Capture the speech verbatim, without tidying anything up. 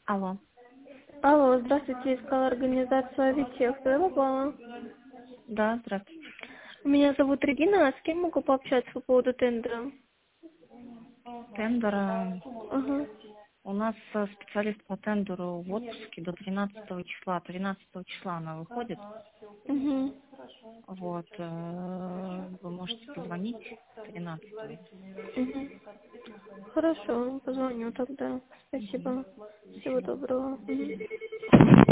Алло. Алло, здравствуйте, искала организацию Авитех. Туда попала. Да, здравствуйте. Меня зовут Регина, а с кем могу пообщаться по поводу тендера? Тендер. Ага. У нас э, специалист по тендеру в отпуске до тринадцатого числа. тринадцатого числа она выходит. Угу. Вот. э, Вы можете позвонить тринадцатого. Угу. Хорошо, позвоню тогда. Спасибо. Всего Спасибо. доброго. Мгм.